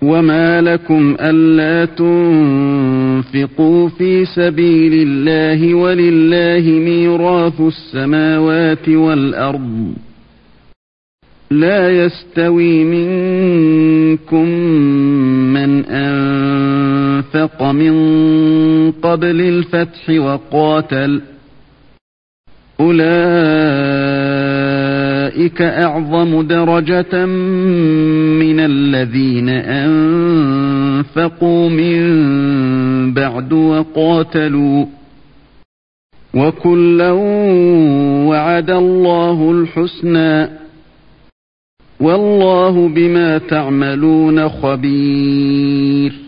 وَمَا لَكُمْ أَلَّا تُنْفِقُوا فِي سَبِيلِ اللَّهِ وَلِلَّهِ مِيرَاثُ السَّمَاوَاتِ وَالْأَرْضِ لَا يَسْتَوِي مِنكُم مَّنْ أَنفَقَ مِن قَبْلِ الْفَتْحِ وَقَاتَلَ أُولَئِكَ أَعْظَمُ دَرَجَةً مِّنَ الَّذِينَ أَنفَقُوا مِن بَعْدُ وَقَاتَلُوا وَكُلًّا وَعَدَ اللَّهُ الْحُسْنَى وَاللَّهُ بِمَا تَعْمَلُونَ خَبِيرٌ.